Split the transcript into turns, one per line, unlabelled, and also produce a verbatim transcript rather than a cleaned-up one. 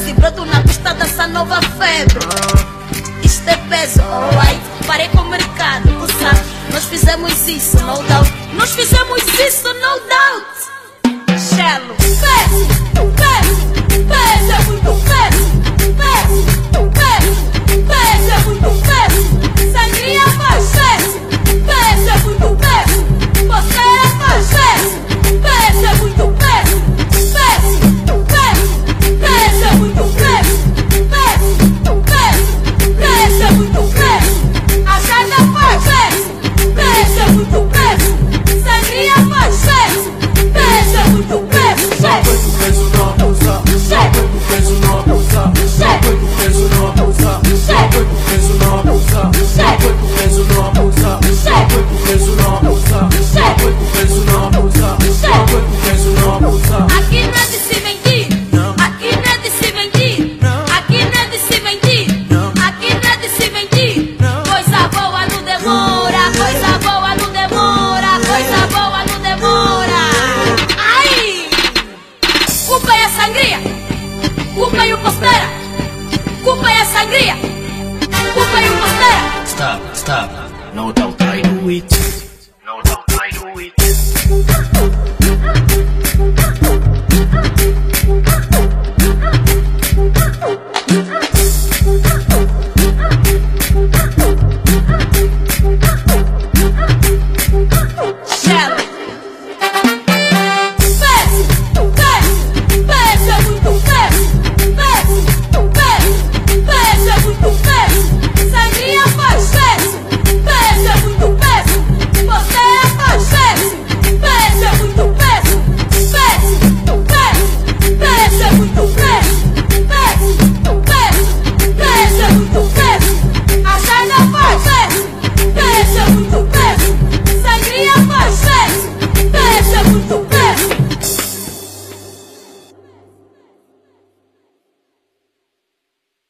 e broto na pista dessa nova febre. Isto é peso, alright. Parei com o mercado, tu sabe. Nós fizemos isso, no doubt. Nós fizemos isso, no doubt. Shello, peso, peso, peso é muito peso. Peso, peso, peso é muito peso. Sangria faz peso, peso é muito peso. Você faz peso, peso é muito peso. Peso, peso, peso é muito peso. Peso, peso, peso é muito peso. A Jada faz peso, peso é muito peso. Sangria faz peso, peso é muito peso.
Muito peso não abusa, muito peso não abusa, muito peso não abusa, muito peso não abusa, muito peso não abusa, muito peso não abusa, muito peso não abusa, muito peso não abusa.
Aqui não é de se mentir, aqui não é de se mentir, aqui não é de se mentir, aqui não é de se mentir. Coisa boa não demora, coisa boa não demora, coisa boa não demora. Ai! Culpa é a sangria, culpa é o Postera, culpa é a sangria, culpa é o Postera.
Stop, stop. No doubt I do it. No doubt I do it.